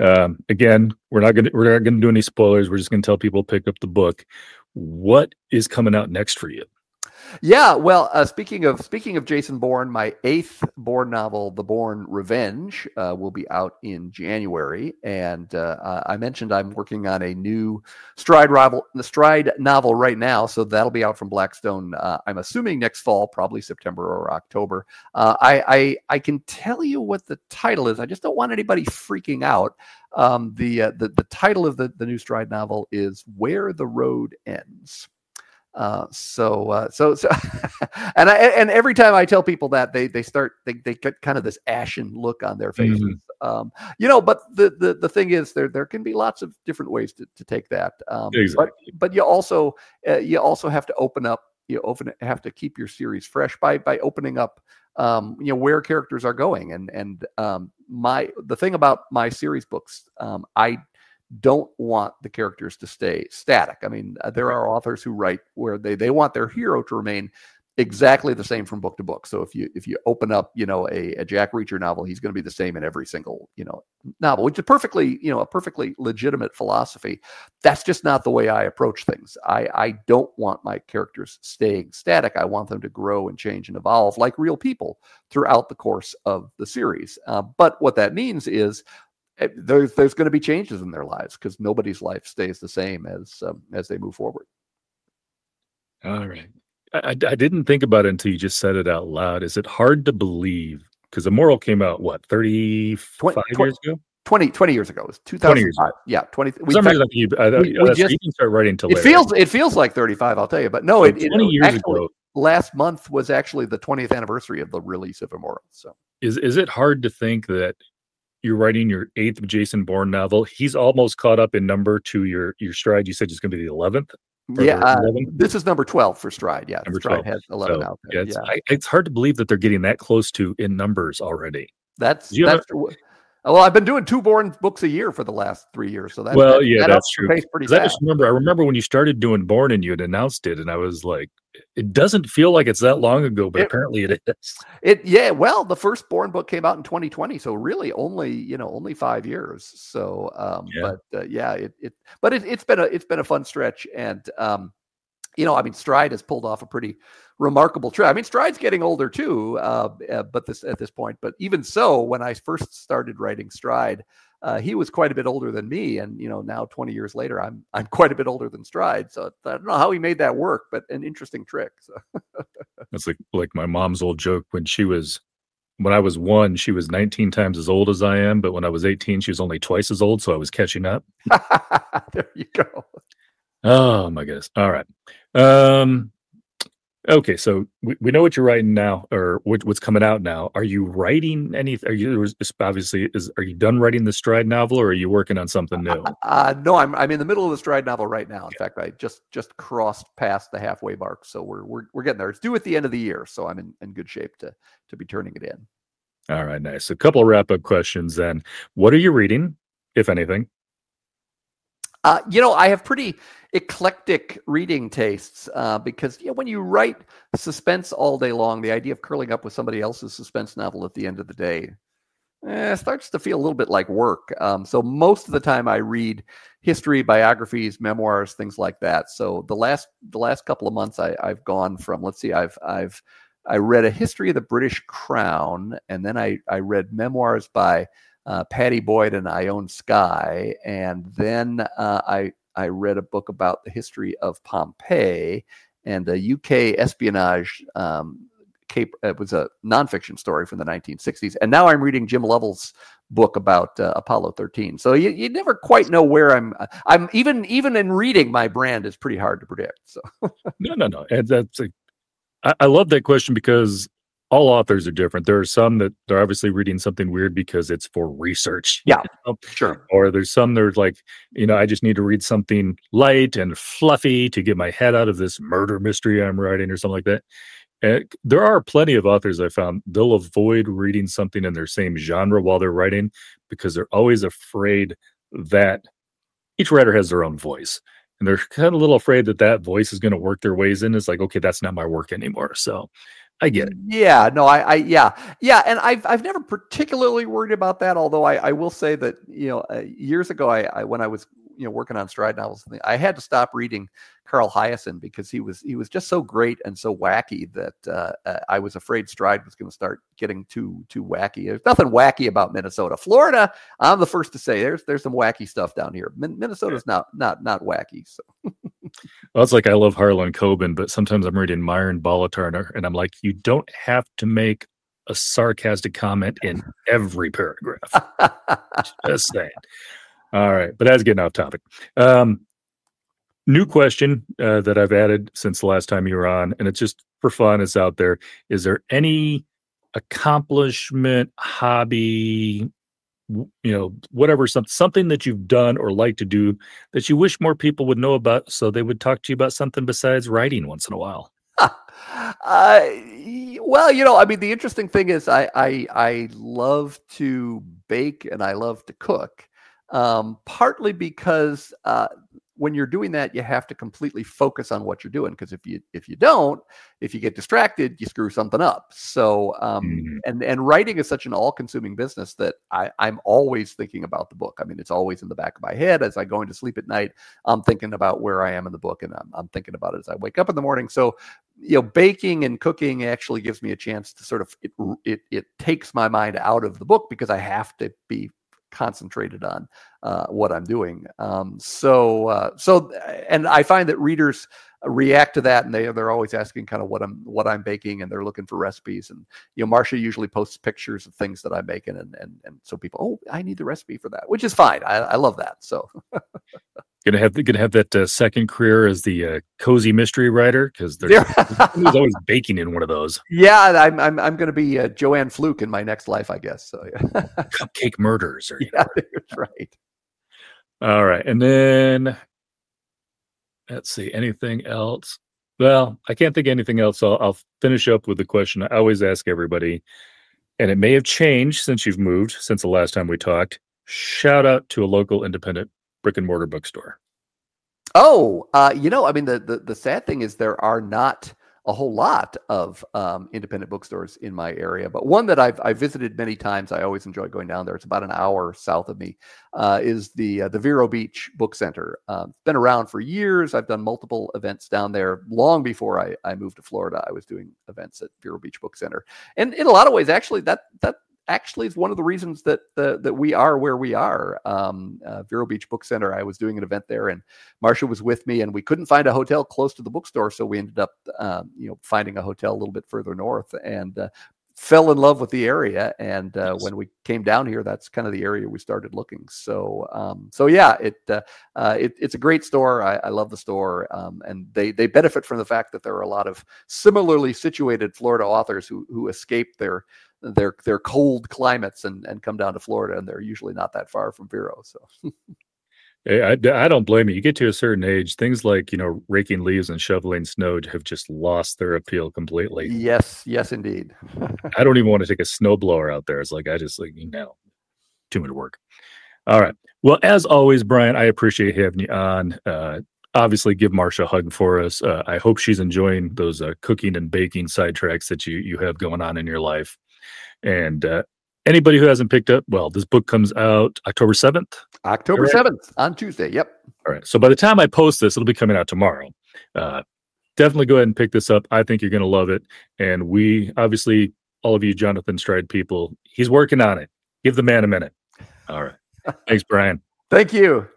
again, we're not gonna do any spoilers. We're just gonna tell people to pick up the book. What is coming out next for you? Yeah, well, speaking of Jason Bourne, my 8th Bourne novel, The Bourne Revenge, will be out in January, and I mentioned I'm working on a new Stride novel right now, so that'll be out from Blackstone. I'm assuming next fall, probably September or October. I can tell you what the title is. I just don't want anybody freaking out. The title of the new Stride novel is Where the Road Ends. So and every time I tell people that they get kind of this ashen look on their faces. But the thing is there can be lots of different ways to take that. Exactly. But you also have to open up. Have to keep your series fresh by opening up where characters are going. And the thing about my series books, I don't want the characters to stay static. I mean, there are authors who write where they want their hero to remain exactly the same from book to book. So if you open up, a Jack Reacher novel, he's going to be the same in every single, novel, which is a perfectly legitimate philosophy. That's just not the way I approach things. I don't want my characters staying static. I want them to grow and change and evolve like real people throughout the course of the series. But what that means is there's going to be changes in their lives because nobody's life stays the same as they move forward. All right. I didn't think about it until you just said it out loud. Is it hard to believe? Because Immoral came out, 35 years ago? 20 years ago. It was 2005. Yeah, 20. For some reason, you didn't start writing until later. It feels like 35, I'll tell you. But no, 20 years ago. Last month was actually the 20th anniversary of the release of Immoral. So is it hard to think that you're writing your 8th Jason Bourne novel? He's almost caught up in number to your Stride. You said it's going to be the 11th? Yeah, this is number 12 for Stride. Yeah, number Stride 12 has 11 out there. It's hard to believe that they're getting that close to in numbers already. That's true. Well, I've been doing 2 Bourne books a year for the last 3 years, so that's true. I remember when you started doing Bourne and you had announced it, and I was like, it doesn't feel like it's that long ago, but apparently it is. Well, the first Bourne book came out in 2020, so really only 5 years. So, but it's been a fun stretch, and Stride has pulled off a pretty remarkable trip. I mean, Stride's getting older too, but at this point. But even so, when I first started writing Stride, he was quite a bit older than me, and now 20 years later, I'm quite a bit older than Stride. So I don't know how he made that work, but an interesting trick. So that's like my mom's old joke when I was 1, she was 19 times as old as I am, but when I was 18, she was only twice as old, so I was catching up. There you go. Oh my goodness. All right. Okay, so we know what you're writing now, or what's coming out now. Are you writing any? Are you obviously are you done writing the Stride novel, or are you working on something new? No, I'm in the middle of the Stride novel right now. In fact, I just crossed past the halfway mark, so we're getting there. It's due at the end of the year, so I'm in good shape to be turning it in. All right, nice. A couple of wrap up questions then. What are you reading, if anything? I have pretty eclectic reading tastes because when you write suspense all day long, the idea of curling up with somebody else's suspense novel at the end of the day starts to feel a little bit like work. So most of the time I read history, biographies, memoirs, things like that. So the last couple of months I've gone from, let's see, I read a history of the British Crown, and then I read memoirs by Patty Boyd and Ione Skye, and then I read a book about the history of Pompeii and a UK espionage. It was a nonfiction story from the 1960s, and now I'm reading Jim Lovell's book about Apollo 13. So you never quite know where I'm even in reading. My brand is pretty hard to predict. So No, and I love that question because all authors are different. There are some that they're obviously reading something weird because it's for research. Yeah, sure. Or there's some that are like, I just need to read something light and fluffy to get my head out of this murder mystery I'm writing or something like that. And there are plenty of authors I found, they'll avoid reading something in their same genre while they're writing because they're always afraid that each writer has their own voice. And they're kind of a little afraid that voice is going to work their ways in. It's like, okay, that's not my work anymore. So I get it. Yeah, no, yeah, and I've never particularly worried about that. Although I will say that years ago, I when I was working on Stride novels, I had to stop reading Carl Hiaasen because he was just so great and so wacky that I was afraid Stride was going to start getting too wacky. There's nothing wacky about Minnesota. Florida, I'm the first to say there's some wacky stuff down here. Minnesota's not wacky. So. Well, it's like I love Harlan Coben, but sometimes I'm reading Myron Bolitar, and I'm like, you don't have to make a sarcastic comment in every paragraph. Just saying. All right, but that's getting off topic. New question that I've added since the last time you were on, and it's just for fun. It's out there. Is there any accomplishment, hobby, whatever, something that you've done or like to do that you wish more people would know about so they would talk to you about something besides writing once in a while? Well, the interesting thing is I love to bake and I love to cook, partly because when you're doing that, you have to completely focus on what you're doing. Because if you get distracted, you screw something up. So, and writing is such an all-consuming business that I'm always thinking about the book. It's always in the back of my head as I go into sleep at night. I'm thinking about where I am in the book, and I'm thinking about it as I wake up in the morning. So, baking and cooking actually gives me a chance to sort of it takes my mind out of the book because I have to be concentrated on what I'm doing. So and I find that readers react to that, and they're always asking kind of what I'm baking, and they're looking for recipes. And Marcia usually posts pictures of things that I'm making, and so people, I need the recipe for that, which is fine. I love that. So gonna have that second career as the cozy mystery writer, because there's always baking in one of those. Yeah, I'm going to be Joanne Fluke in my next life, I guess. So yeah. Cupcake murders, that's right. All right, and then let's see, anything else? Well, I can't think of anything else. So I'll finish up with the question I always ask everybody, and it may have changed since you've moved since the last time we talked. Shout out to a local independent brick and mortar bookstore. Oh, the sad thing is there are not a whole lot of independent bookstores in my area, but one that I've visited many times. I always enjoy going down there. It's about an hour south of me. Is the Vero Beach Book Center. It's been around for years. I've done multiple events down there. Long before I moved to Florida, I was doing events at Vero Beach Book Center, and in a lot of ways, actually, that actually is one of the reasons that we are where we are. Vero Beach Book Center, I was doing an event there, and Marcia was with me, and we couldn't find a hotel close to the bookstore, so we ended up finding a hotel a little bit further north. And fell in love with the area, and when we came down here, that's kind of the area we started looking. So yeah, it's a great store. I love the store, and they benefit from the fact that there are a lot of similarly situated Florida authors who escape their cold climates and come down to Florida, and they're usually not that far from Vero. So. I don't blame you. You get to a certain age, things like, raking leaves and shoveling snow have just lost their appeal completely. Yes, indeed. I don't even want to take a snowblower out there. It's like, too much work. All right. Well, as always, Brian, I appreciate having you on. Obviously, give Marsha a hug for us. I hope she's enjoying those cooking and baking sidetracks that you have going on in your life. And anybody who hasn't picked up, well, this book comes out October 7th. October 7th on Tuesday. Yep. All right. So by the time I post this, it'll be coming out tomorrow. Definitely go ahead and pick this up. I think you're going to love it. And we, obviously, all of you Jonathan Stride people, he's working on it. Give the man a minute. All right. Thanks, Brian. Thank you.